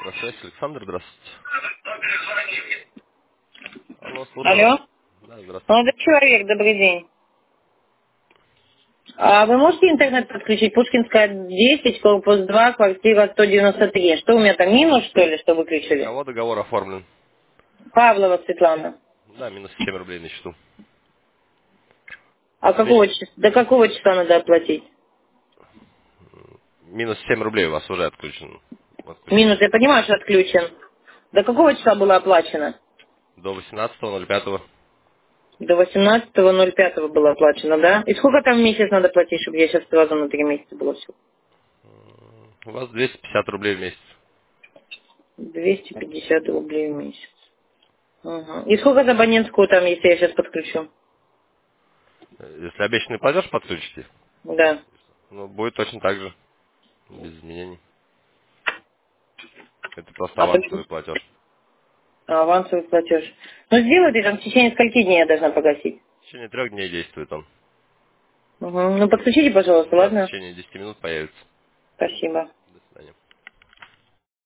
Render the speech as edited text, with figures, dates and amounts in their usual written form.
Здравствуйте, Александр, здравствуйте. Алло, слушаю вас. Алло. Да, здравствуйте. Молодой человек, добрый день. А вы можете интернет подключить? Пушкинская 10, корпус 2, квартира 193. Что у меня там, минус, что ли, что У выключили? кого договор оформлен? Павлова Светлана. Да, минус 7 рублей на счету. А какого числа, до какого числа надо оплатить? Минус 7 рублей у вас уже отключен. Минус, Отключили. я понимаю, что отключен. До какого числа было оплачено? До 18.05. До 18.05 было оплачено, да? И сколько там в месяц надо платить, чтобы я сейчас сразу на 3 месяца было все? У вас 250 рублей в месяц. 250 рублей в месяц. Ага. И сколько за абонентскую там, если я сейчас подключу? Если обещанный платеж подключите, Да. ну, будет точно так же, без изменений. Это просто А авансовый почему? платеж. Авансовый платеж. Ну, сделайте там в течение скольки дней я должна погасить? В течение 3 дней действует он. Угу. Ну, подключите, пожалуйста, Да, в ладно? течение 10 минут появится. Спасибо.